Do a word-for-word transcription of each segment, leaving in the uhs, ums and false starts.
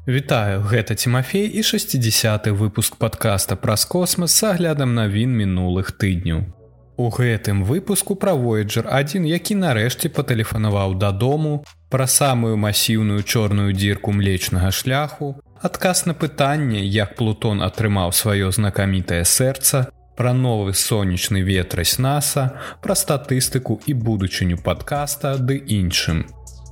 Вітаю, гэта Тимофей і шэсцідзясяты выпуск падкаста праз космас з аглядам навін мінулых тыдняў. У гэтым выпуску пра Voyager адзін, які нарэшце патэлефанаваў дадому, пра самую масіўную чорную дзірку Млечнага шляху, адказ на пытанне, як Плутон атрымаў сваё знакамітае сэрца, пра новы сонечны ветразь НАСА, пра статыстыку і будучыню падкаста ды іншым.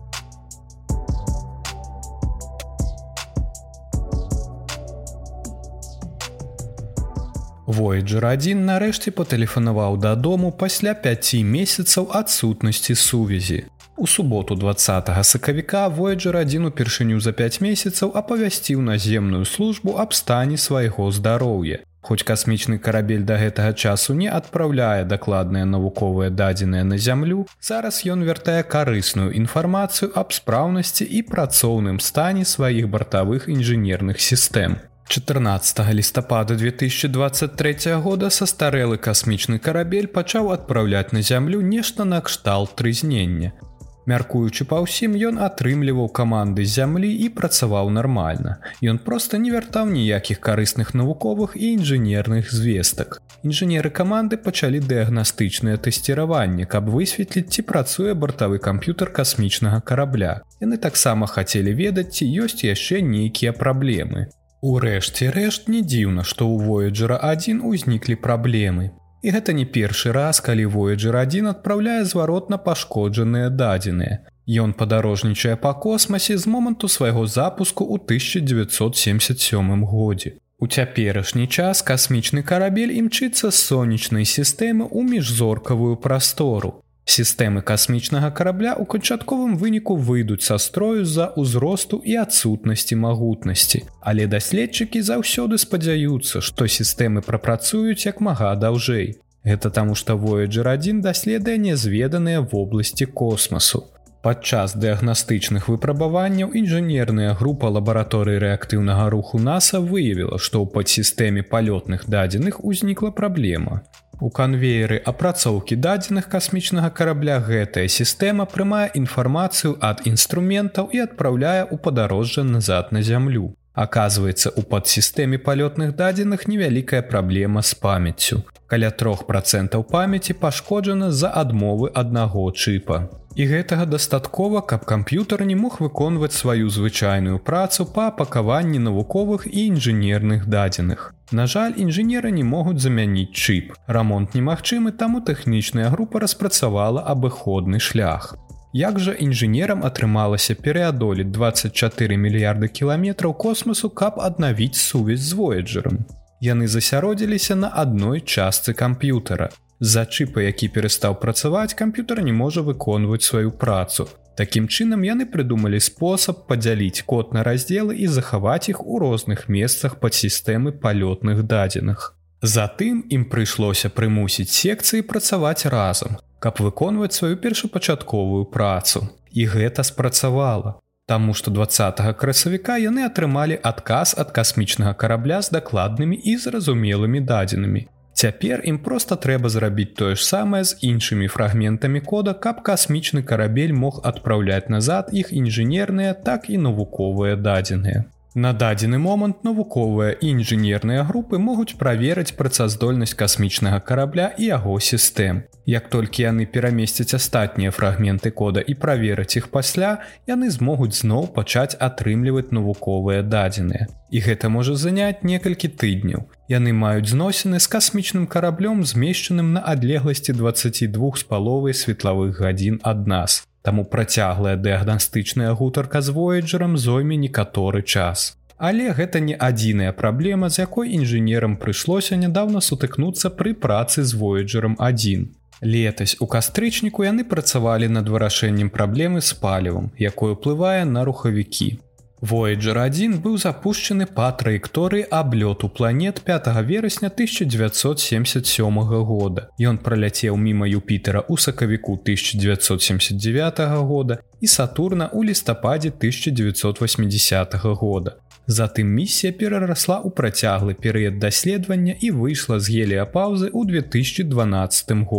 Voyager адзін нарэшце патэлефанаваў дадому пасля пяці месяцаў адсутнасці сувязі. У суботу дваццатага сакавіка Voyager адзін упершыню за пяць месяцаў апавясціў наземную службу аб стане свайго здароўя. Хоць касмічны карабель да гэтага часу не адпраўляе дакладныя навуковыя дадзеныя на зямлю, зараз ён вяртае карысную інфармацыю аб спраўнасці і працоўным стане сваіх бартавых інжынерных сістэм. чатырнаццатага лістапада две тысячи двадцать третьего года састарэлы касмічны карабель пачаў адпраўляць на зямлю нешта накшталт трызнення. Мяркуючы па ўсім, ён атрымліваў каманды з зямлі і працаваў нармальна. Ён проста не вяртаў ніякіх карысных навуковых і інжынерных звестак. Інжынеры каманды пачалі дыягнастычнае тэсціраванне, каб высветліць, ці працуе бартавы камп'ютар касмічнага карабля. Яны таксама хацелі ведаць, ці ёсць яшчэ нейкія праблемы. Урэшце рэшт, не дзіўна, што ў Voyager адзін узніклі праблемы. І гэта не першы раз, калі Voyager адзін адпраўляе зваротна пашкоджаныя дадзеныя. Ён падарожнічае па космасе з моманту свайго запуску ў тысяча дзевяцьсот семьдесят сёмым годзе. У цяперашні час касмічны карабель імчыцца з сонечнай сістэмы ў міжзоркавую прастору. Сістэмы касмічнага карабля ў канчатковым выніку выйдуць са строю з-за ўзросту і адсутнасці магутнасці. Але даследчыкі заўсёды спадзяюцца, што сістэмы прапрацуюць як мага даўжэй. Гэта таму, што Voyager адзін даследуе нязведаныя вобласці космасу. Падчас дыягнастычных выпрабаванняў інжынерная група лабараторыі рэактыўнага руху НАСА выявіла, што ў падсістэме палётных дадзеных узнікла праблема. У канвееры апрацоўкі дадзеных касмічнага карабля гэтая сістэма прымае інфармацыю ад інструментаў і адпраўляе ў падарожжа назад на зямлю. Аказваецца, у падсістэме палётных дадзеных невялікая праблема з памяццю. Каля трох працэнтаў памяці пашкоджана з-за адмовы аднаго чыпа. І гэтага дастаткова, каб камп'ютар не мог выконваць сваю звычайную працу па апакаванні навуковых і інжынерных дадзеных. На жаль, інжынеры не могуць замяніць чып. Рамонт немагчымы, таму тэхнічная група распрацавала абыходны шлях. Як жа інжынерам атрымалася пераадолець дваццаць чатыры мільярды кіламетраў космасу, каб аднавіць сувязь з Voyager'ам? Яны засяродзіліся на адной частцы камп'ютара. З-за чыпа, які перастаў працаваць, камп'ютар не можа выконваць сваю працу. Такім чынам яны прыдумалі спосаб падзяліць код на раздзелы і захаваць іх у розных месцах падсістэмы палётных дадзеных. Затым ім прыйшлося прымусіць секцыі працаваць разам, каб выконваць сваю першапачатковую працу. І гэта спрацавала. Таму што дваццатага красавіка яны атрымалі адказ ад касмічнага карабля з дакладнымі і зразумелымі дадзенымі. Цяпер ім проста трэба зрабіць тое ж самае з іншымі фрагментамі кода, каб касмічны карабель мог адпраўляць назад іх інжынерныя, так і навуковыя дадзеныя. На дадзены момант навуковыя і інжынерныя групы могуць праверыць працаздольнасць касмічнага карабля і яго сістэм. Як толькі яны перамесцяць астатнія фрагменты кода і праверыць іх пасля, яны змогуць зноў пачаць атрымліваць навуковыя дадзеныя. І гэта можа заняць некалькі тыдняў. Яны маюць зносіны з касмічным караблём, змешчаным на адлегласці дваццаць два з паловай светлавых гадзін ад нас. Таму працяглая дыягнастычная гутарка з Voyager'ам зойме некаторы час. Але гэта не адзіная праблема, з якой інжынерам прыйшлося нядаўна сутыкнуцца пры працы з Voyager'ам адзін. Летась у кастрычніку яны працавалі над вырашэннем праблемы з палівам, якое ўплывае на рухавікі. Voyager адзін быў запушчаны па траекторыі аблёту планет пятага верасня тысяча дзевяцьсот семьдесят сёмага года. Ён праляцеў міма Юпітера ў сакавіку тысяча дзевяцьсот семьдесят девятага года і Сатурна ў лістападзе тысяча дзевяцьсот восьмідзесятага года. Затым місія перарасла ў працяглы перыяд даследавання і выйшла з геліяпаўзы ў две тысячи дванаццатым годзе.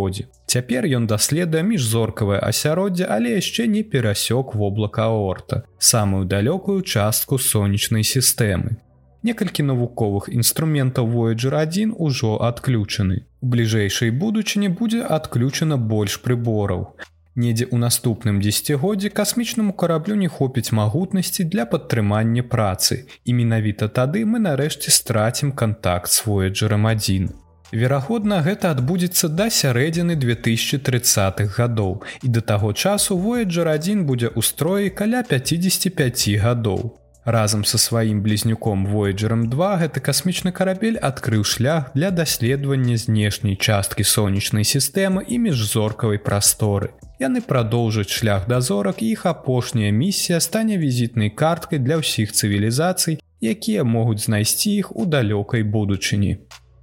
Цяпер ён даследуе міжзоркавае асяроддзе, але яшчэ не перасёк воблака Оорта, самую далёкую частку сонечнай сістэмы. Некалькі навуковых інструментаў Voyager адзін ужо адключаны. У бліжэйшай будучыні будзе адключана больш прыбораў. Недзе ў наступным дзесяцігоддзі касмічнаму караблю не хопіць магутнасці для падтрымання працы, і менавіта тады мы нарэшце страцім кантакт з Voyager адзін. Верагодна, гэта адбудзецца да сярэдзіны две тысячы трыццатых гадоў, і да таго часу Voyager адзін будзе ў строі каля пяцьдзесят пяць гадоў. Разам са сваім блізнюком Voyager два гэты касмічны карабель адкрыў шлях для даследавання знешняй часткі сонечнай сістэмы і міжзоркавай прасторы. Яны прадоўжаць шлях да зорак, і іх апошняя місія стане візітнай карткай для ўсіх цывілізацый, якія могуць знайсці іх у далёкай будучыні.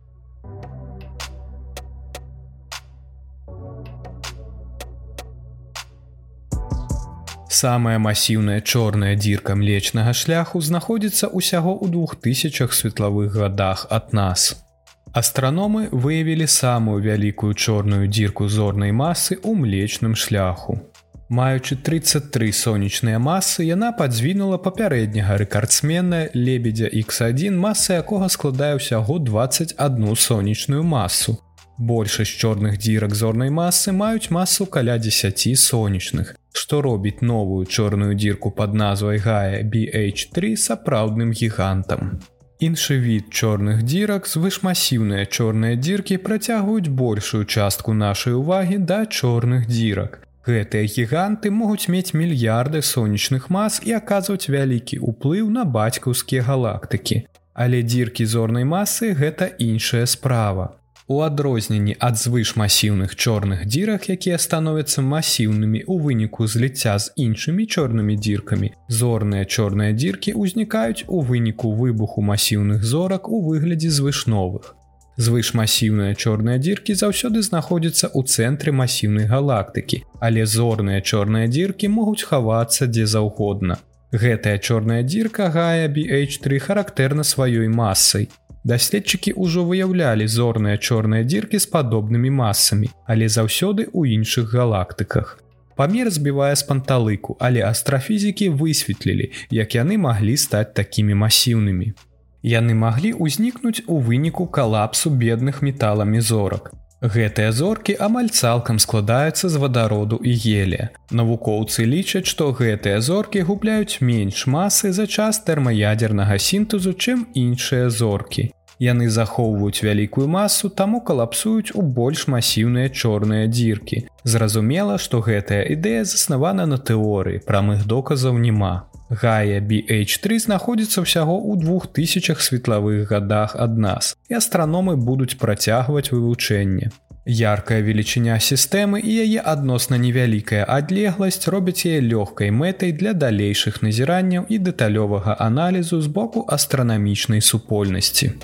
Самая масіўная чорная дзірка млечнага шляху знаходзіцца ўсяго ў двух тысячах светлавых гадах ад нас. Астраномы выявілі самую вялікую чорную дзірку зорнай масы ў млечным шляху. Маючы трыццаць тры сонечныя масы, яна падзвінула папярэдняга рэкардсмена Лебедзя ікс адзін, маса якога складае ўсяго дваццаць адну сонечную масу. Большасць чорных дзірак зорнай масы маюць масу каля дзесяці сонечных, што робіць новую чорную дзірку пад назвай Гая би эйч тры сапраўдным гігантам. Іншы від чорных дзірак, звышмасіўныя чорныя дзіркі, працягваюць большую частку нашай увагі да чорных дзірак. Гэтыя гіганты могуць мець мільярды сонечных мас і аказваць вялікі ўплыў на бацькаўскія галактыкі. Але дзіркі зорнай масы – гэта іншая справа. У адрозненні ад звышмасіўных чорных дзірак, якія становяцца масіўнымі ў выніку зліцця з іншымі чорнымі дзіркамі, зорныя чорныя дзіркі ўзнікаюць у выніку выбуху масіўных зорак у выглядзе звышновых. Звышмасіўныя чорныя дзіркі заўсёды знаходзяцца ў цэнтры масіўнай галактыкі, але зорныя чорныя дзіркі могуць хавацца дзе заўгодна. Гэтая чорная дзірка Гая би эйч тры характэрна сваёй масай. Даследчыкі ўжо выяўлялі зорныя чорныя дзіркі з падобнымі масамі, але заўсёды ў іншых галактыках. Памер збівае з панталыку, але астрафізікі высветлілі, як яны маглі стаць такімі масіўнымі. Яны маглі ўзнікнуць у выніку калапсу бедных металамі зорак. Гэтыя зоркі амаль цалкам складаюцца з вадароду і гелія. Навукоўцы лічаць, што гэтыя зоркі губляюць менш масы за час тэрмаядзернага сінтэзу, чым іншыя зоркі. Яны захоўваюць вялікую масу, таму калапсуюць у больш масіўныя чорныя дзіркі. Зразумела, што гэтая ідэя заснавана на тэорыі, прамых доказаў няма. Гая би эйч тры знаходзіцца ўсяго ў двух тысячах светлавых гадах ад нас, і астраномы будуць працягваць вывучэнне. Яркая велічыня сістэмы і яе адносна невялікая адлегласць робяць яе лёгкай мэтай для далейшых назіранняў і дэталёвага аналізу з боку астранамічнай супольнасці.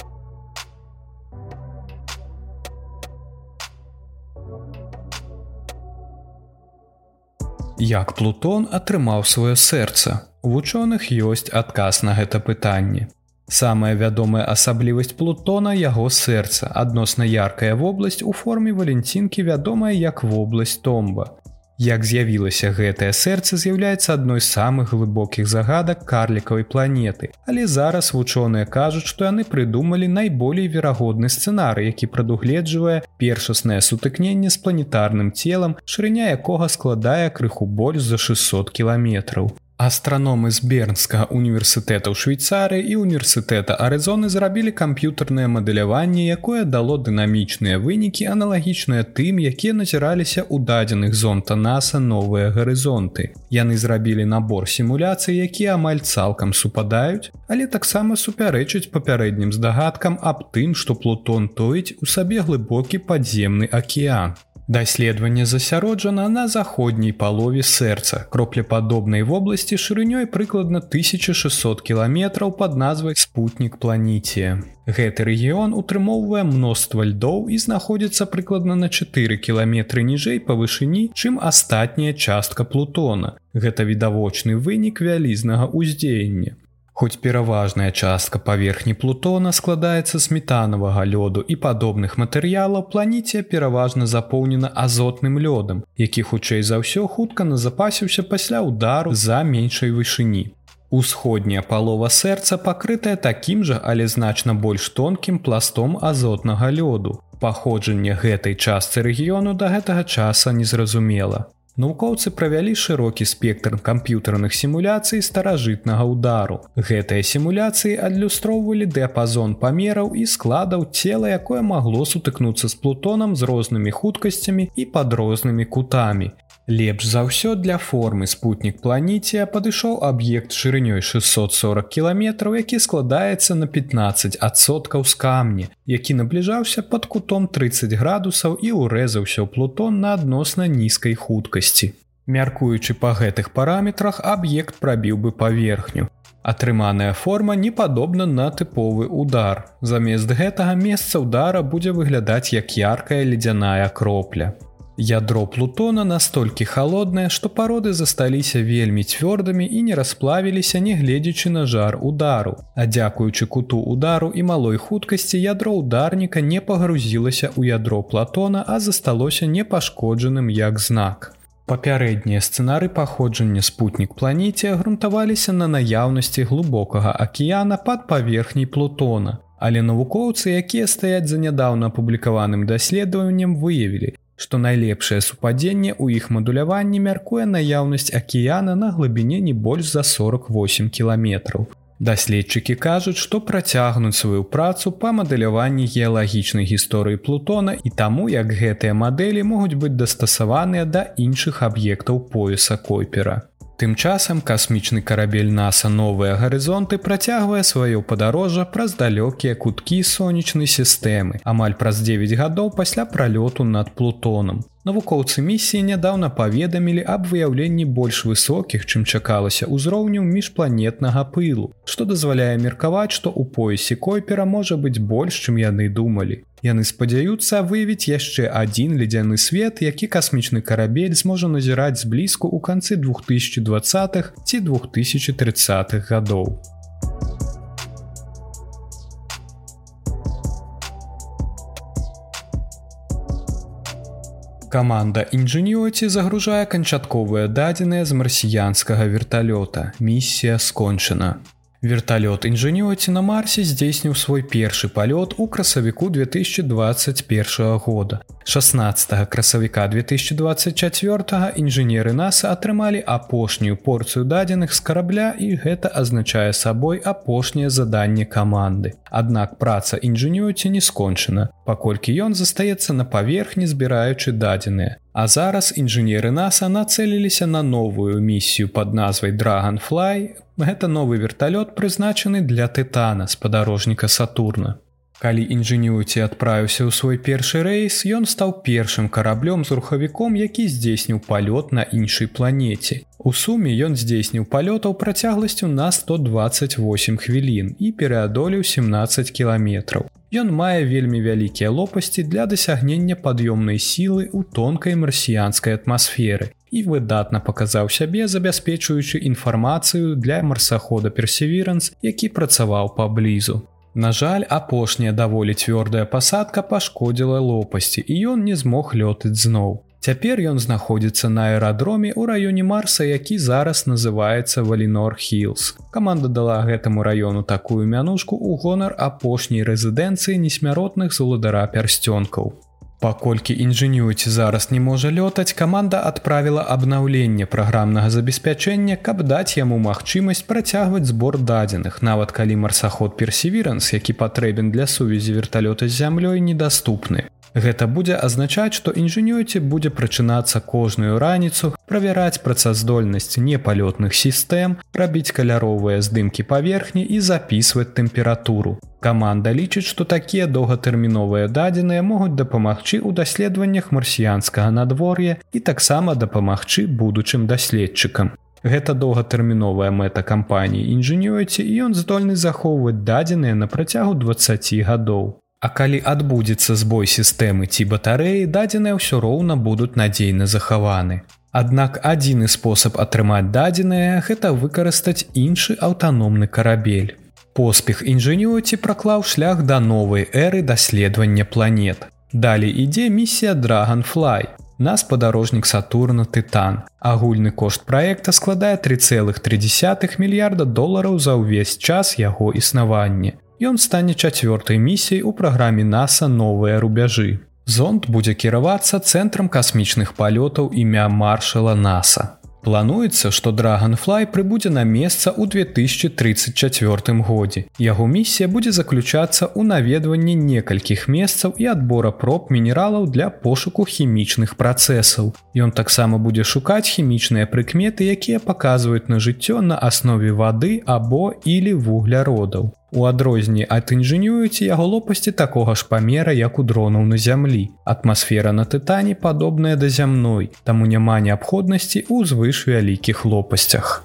Як Плутон атрымаў сваё сэрца? У вучоных ёсць адказ на гэта пытанне. Самая вядомая асаблівасць Плутона – яго сэрца, адносна яркая вобласць у форме валянцінкі, вядомая як вобласць Томба. Як з'явілася гэтае сэрца, з'яўляецца адной з самых глыбокіх загадак карлікавай планеты, але зараз вучоныя кажуць, што яны прыдумалі найболей верагодны сцэнарый, які прадугледжвае першаснае сутыкненне з планетарным целам, шырыня якога складае крыху больш за шэсцьсот кіламетраў. Астраномы з Бернскага універсітэта ў Швейцарыі і універсітэта Арызоны зрабілі камп'ютарнае мадэляванне, якое дало дынамічныя вынікі, аналагічныя тым, якія назіраліся ў дадзеных зонда NASA «Новыя гарызонты». Яны зрабілі набор сімуляцый, якія амаль цалкам супадаюць, але таксама супярэчаць папярэднім здагадкам аб тым, што Плутон тоіць у сабе глыбокі падземны акіян. Даследаванне засяроджана на заходняй палове сэрца, кроплепадобнай вобласці шырынёй прыкладна тысяча шэсцьсот кіламетраў пад назвай спутнік Планітія. Гэты рэгіён утрымоўвае мноства льдоў і знаходзіцца прыкладна на чатыры кіламетры ніжэй па вышыні, чым астатняя частка Плутона. Гэта відавочны вынік вялізнага ўздзеяння. Хоць пераважная частка паверхні Плутона складаецца з метанавага лёду і падобных матэрыялаў, планеце пераважна запоўнена азотным лёдам, які хутчэй за ўсё хутка назапасіўся пасля ўдару з-за меншай вышыні. Усходняя палова сэрца пакрытая такім жа, але значна больш тонкім пластом азотнага лёду. Паходжанне гэтай частцы рэгіёну да гэтага часа незразумела. Навукоўцы правялі шырокі спектр камп'ютарных сімуляцый старажытнага ўдару. Гэтыя сімуляцыі адлюстроўвалі дыяпазон памераў і складаў цела, якое магло сутыкнуцца з Плутонам з рознымі хуткасцямі і пад рознымі кутамі. Лепш за ўсё для формы спутнік Планетія падышоў аб'ект шырынёй шэсцьсот сорак кіламетраў, які складаецца на пятнаццаць адсоткаў з камня, які набліжаўся пад кутом трыццаць градусаў і ўрэзаўся ў Плутон на адносна нізкай хуткасці. Мяркуючы па гэтых параметрах, аб'ект прабіў бы паверхню. Атрыманая форма не падобна на тыповы ўдар. Замест гэтага месца ўдара будзе выглядаць як яркая ледзяная кропля. Ядро Плутона настолькі халоднае, што пароды засталіся вельмі цвёрдымі і не расплавіліся, нягледзячы на жар удару. А дзякуючы куту удару і малой хуткасці, ядро ударніка не пагрузілася ў ядро Плутона, а засталося непашкоджаным як знак. Папярэднія сцэнары паходжання спутнік Планетія грунтаваліся на наяўнасці глыбокага акіяна пад паверхняй Плутона. Але навукоўцы, якія стаяць за нядаўна апублікаваным даследаваннем, выявілі, што найлепшае супадзенне ў іх мадуляванні мяркуе наяўнасць акіяна на глыбіні не больш за сорак восем кіламетраў. Даследчыкі кажуць, што працягнуць сваю працу па мадэляванні геалагічнай гісторыі Плутона і таму, як гэтыя мадэлі могуць быць дастасаваныя да іншых аб'ектаў пояса Койпера. Тым часам касмічны карабель НАСА «Новыя гарызонты» працягвае сваё падарожжа праз далёкія куткі сонечнай сістэмы, амаль праз дзевяць гадоў пасля пралёту над Плутонам. Навукоўцы місіі нядаўна паведамілі аб выяўленні больш высокіх, чым чакалася, узроўняў міжпланетнага пылу, што дазваляе меркаваць, што ў поясе Койпера можа быць больш, чым яны думалі. Яны спадзяюцца выявіць яшчэ адзін ледзяны свет, які касмічны карабель зможа назіраць зблізку ў канцы две тысячи двадцатых ці две тысячи тридцатых гадоў. Каманда Ingenuity загружае канчатковыя дадзеныя з марсіянскага верталёта. Місія скончана. Верталёт Ingenuity на Марсе здзейсніў свой першы палёт у красавіку две тысячи двадцать первого года. шаснаццатага красавіка две тысячи двадцать четвёртого інжынеры НАСА атрымалі апошнюю порцыю дадзеных з карабля, і гэта азначае сабой апошняе заданне каманды. Аднак праца Ingenuity не скончана, паколькі ён застаецца на паверхні, збіраючы дадзеныя. А зараз інжынеры НАСА нацэліліся на новую місію пад назвай Dragonfly. Гэта новы верталёт, прызначаны для Тытана, спадарожніка Сатурна. Калі Ingenuity адправіўся ў свой першы рэйс, ён стаў першым караблём з рухавіком, які здзейсніў палёт на іншай планеце. У суме ён здзейсніў палётаў працягласцю на сто двадцать восемь хвілін і пераадолеў семнаццаць кіламетраў. Ён мае вельмі вялікія лопасці для дасягнення пад'ёмнай сілы ў тонкай марсіянскай атмасферы і выдатна паказаў сябе, забяспечваючы інфармацыю для марсахода Perseverance, які працаваў паблізу. На жаль, апошняя даволі цвёрдая пасадка пашкодзіла лопасці, і ён не змог лётаць зноў. Цяпер ён знаходзіцца на аэрадроме ў раёне Марса, які зараз называецца Валінор Хілс. Каманда дала гэтаму раёну такую мянушку ў гонар апошняй рэзідэнцыі несмяротных з уладара пярсцёнкаў. Паколькі Ingenuity зараз не можа лётаць, каманда адправіла абнаўленне праграмнага забеспячэння, каб даць яму магчымасць працягваць збор дадзеных, нават калі марсаход Perseverance, які патрэбен для сувязі верталёта з зямлёй, недаступны. Гэта будзе азначаць, што Ingenuity будзе прачынацца кожную раніцу, правяраць працаздольнасць непалётных сістэм, рабіць каляровыя здымкі паверхні і запісваць тэмпературу. Каманда лічыць, што такія доўгатэрміновыя дадзеныя могуць дапамагчы ў даследаваннях марсіянскага надвор'я і таксама дапамагчы будучым даследчыкам. Гэта доўгатэрміновая мэта кампаніі Ingenuity, і ён здольны захоўваць дадзеныя на працягу дваццаці гадоў. А калі адбудзецца збой сістэмы ці батарэі, дадзеныя ўсё роўна будуць надзейна захаваны. Аднак адзіны спосаб атрымаць дадзеныя – гэта выкарыстаць іншы аўтаномны карабель. Поспех інжынюрыці праклаў шлях да новай эры даследавання планет. Далей ідзе місія Dragonfly на спадарожнік Сатурна Тытан. Агульны кошт праекта складае тры цэлых тры дзесятых мільярда долараў за ўвесь час яго існавання. Ён стане чацвёртай місіяй у праграме НАСА «Новыя рубяжы». Зонд будзе кіравацца цэнтрам касмічных палётаў імя маршала НАСА. Плануецца, што Dragonfly прыбудзе на месца ў две тысячы трыццаць чацвёртым годзе. Яго місія будзе заключацца ў наведванні некалькіх месцаў і адбора проб мінералаў для пошуку хімічных працэсаў. Ён таксама будзе шукаць хімічныя прыкметы, якія паказваюць на жыццё на аснове вады або ілі вугляродаў. У адрозненні ад інжынюрыці яго лопасці такога ж памера, як у дронаў на зямлі. Атмасфера на Тытане падобная да зямной, таму няма неабходнасці ў звышвялікіх лопасцях.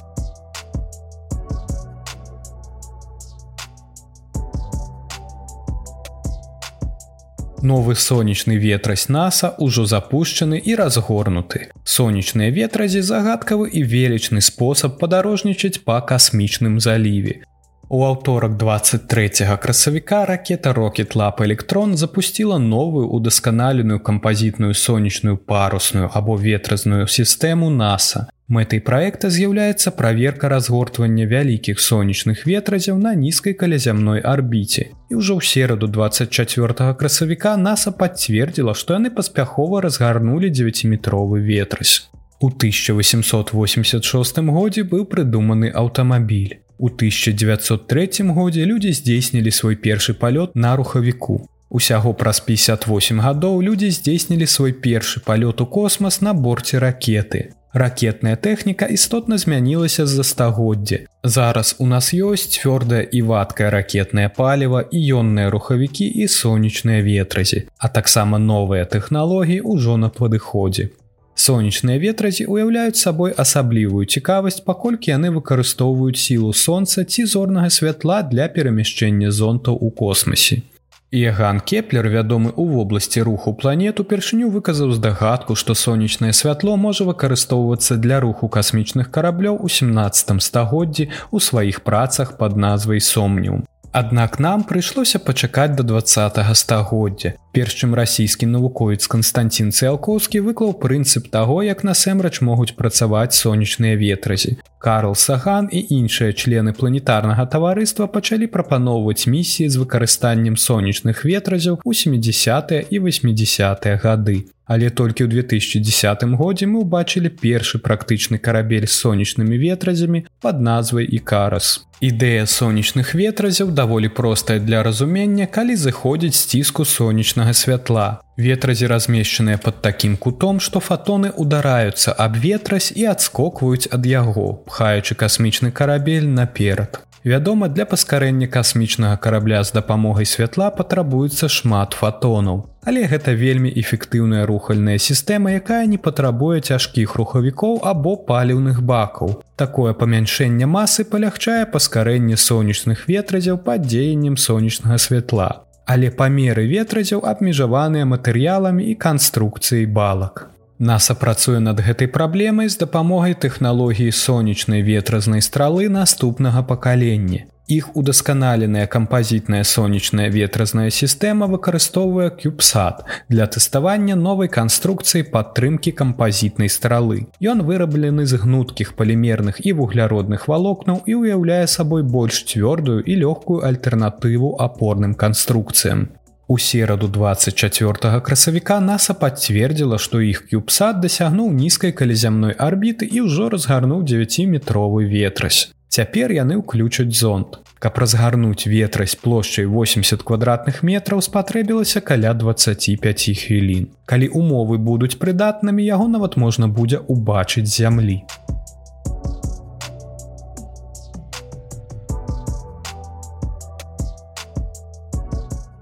Новы сонечны ветразь НАСА ўжо запушчаны і разгорнуты. Сонечныя ветразі – загадкавы і велічны спосаб падарожнічаць па касмічным заліве. У аўторак дваццаць трэцяга красавіка ракета Rocket Lab Electron запусціла новую удасканаленую кампазітную сонечную парусную або ветразную сістэму НАСА. Мэтай праекта з'яўляецца праверка разгортвання вялікіх сонечных ветразяў на нізкай калязямной арбіце. І ўжо ў сераду дваццаць чацвёртага красавіка НАСА пацвердзіла, што яны паспяхова разгарнулі дзевяціметровы ветразь. У тысяча восемьсот восемьдесят шостым годзе быў прыдуманы аўтамабіль. У тысяча дзевяцьсот трэцім годзе людзі здзейснілі свой першы палёт на рухавіку. Усяго праз пятьдесят восемь гадоў людзі здзейснілі свой першы палёт у космас на борце ракеты. Ракетная тэхніка істотна змянілася з-за стагоддзя. Зараз у нас ёсць цвёрдае і вадкае ракетнае паліва, іённыя рухавікі і сонечныя ветразі, а таксама новыя тэхналогіі ўжо на падыходзе. Сонечныя ветразі ўяўляюць сабой асаблівую цікавасць, паколькі яны выкарыстоўваюць сілу сонца ці зорнага святла для перамяшчэння зонтаў у космасе. Іаган Кеплер, вядомы ў вобласці руху планет, упершыню выказаў здагадку, што сонечнае святло можа выкарыстоўвацца для руху касмічных караблёў у сямнаццатым стагоддзі ў сваіх працах пад назвай «Сомніум». Аднак нам прыйшлося пачакаць да дваццатага стагоддзя, перш чым расійскі навуковец Канстантин Циалковскі выклаў прынцып таго, як насамрэч могуць працаваць сонечныя ветразі. Карл Саган і іншыя члены планетарнага таварыства пачалі прапаноўваць місіі з выкарыстаннем сонечных ветразяў у сямідзясятыя і васьмідзясятыя гады. Але толькі ў две тысячы дзесятым годзе мы ўбачылі першы практычны карабель з сонечнымі ветразямі пад назвай «Ікарас». Ідэя сонечных ветразяў даволі простая для разумення, калі зыходзіць з ціску сонечнага святла. Ветразі размешчаныя пад такім кутом, што фатоны удараюцца аб ветразь і адскокваюць ад яго, пхаючы касмічны карабель наперад. Вядома, для паскарэння касмічнага карабля з дапамогай святла патрабуецца шмат фатонаў. Але гэта вельмі эфектыўная рухальная сістэма, якая не патрабуе цяжкіх рухавікоў або паліўных бакаў. Такое памяншэнне масы палягчае паскарэнне сонечных ветразяў пад дзеяннем сонечнага святла. Але памеры ветразяў абмежаваныя матэрыяламі і канструкцыяй балак. НАСА працуе над гэтай праблемай з дапамогай тэхналогіі сонечнай ветразнай стралы наступнага пакалення. Іх удасканаленая кампазітная сонечная ветразная сістэма выкарыстоўвае CubeSat для тэставання новай канструкцыі падтрымкі кампазітнай стралы. Ён выраблены з гнуткіх палімерных і вугляродных валокнаў і ўяўляе сабой больш цвёрдую і лёгкую альтэрнатыву апорным канструкцыям. У сераду дваццаць чацвёртага красавіка НАСА пацвердзіла, што іх CubeSat дасягнуў нізкай калязямной арбіты і ўжо разгарнуў дзевяціметровы ветразь. Цяпер яны ўключаць зонд. Каб разгарнуць ветразь плошчай восемьдесят квадратных метраў, спатрэбілася каля дваццаць пяць хвілін. Калі умовы будуць прыдатнымі, яго нават можна будзе ўбачыць з зямлі.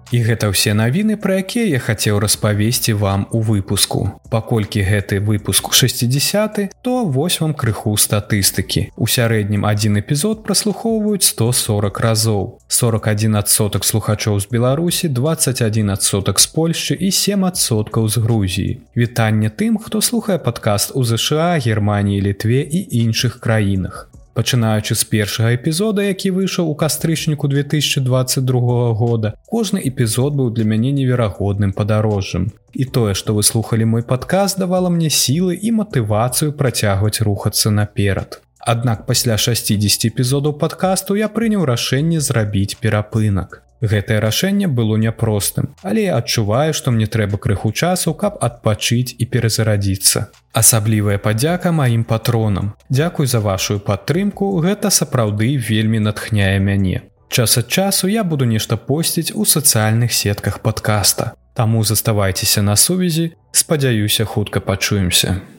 І гэта ўсе навіны, пра якія я хацеў распавесці вам у выпуску. Паколькі гэты выпуск шэсцідзясяты, то вось вам крыху статыстыкі. У сярэднім адзін эпізод праслухоўваюць сто сорак разоў. сорок адзін адсотак слухачоў з Беларусі, дваццаць адзін адсотак з Польшчы і сем адсоткаў з Грузіі. Вітанне тым, хто слухае падкаст у ЗША, Германіі, Літве і іншых краінах. Пачынаючы з першага эпізода, які выйшаў у кастрычніку две тысячы дваццаць другога года, кожны эпізод быў для мяне неверагодным падарожжам. І тое, што вы слухалі мой падкаст, давала мне сілы і матывацыю працягваць рухацца наперад. Аднак пасля шасцідзесяці эпізодаў падкасту я прыняў рашэнне зрабіць перапынак. Гэтае рашэнне было няпростым, але я адчуваю, што мне трэба крыху часу, каб адпачыць і перазарадзіцца. Асаблівая падзяка маім патронам. Дзякуй за вашую падтрымку, гэта сапраўды вельмі натхняе мяне. Час ад часу я буду нешта посціць у сацыяльных сетках падкаста. Таму заставайцеся на сувязі, спадзяюся, хутка пачуемся.